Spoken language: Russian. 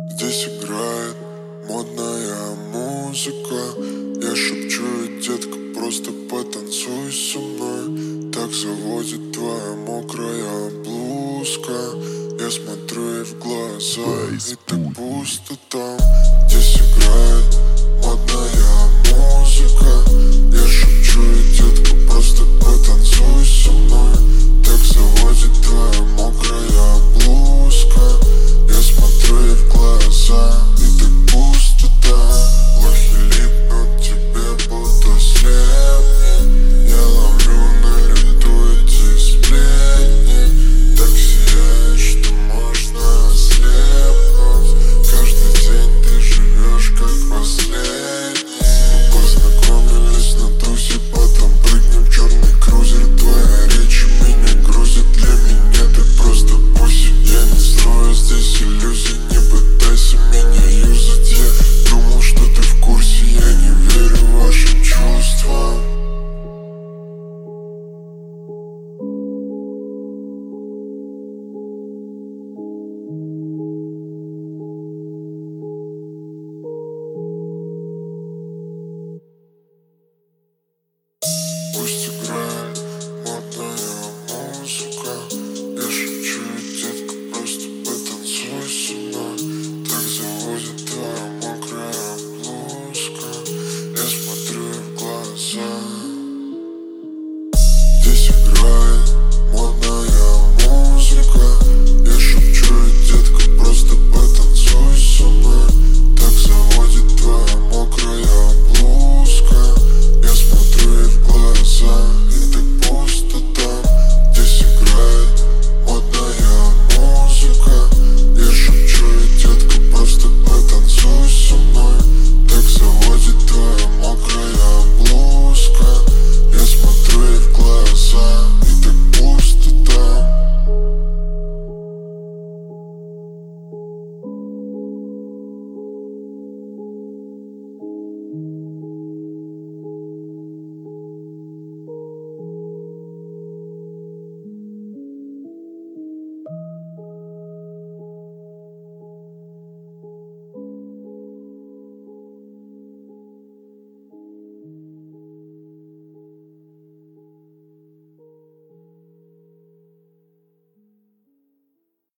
Здесь играет модная музыка. Я шепчу ей: детка, просто потанцуй со мной. Так заводит твоя мокрая блузка. Я смотрю ей в глаза, и так пусто там. Здесь играет модная музыка. Я шепчу ей: детка, просто потанцуй со мной. Так заводит твоя мокрая блузка.